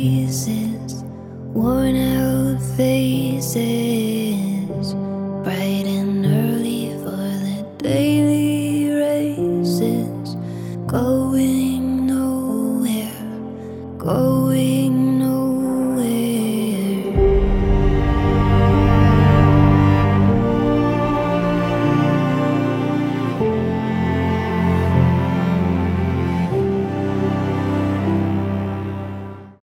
traces, worn out faces, bright and early for the daily races, going nowhere, going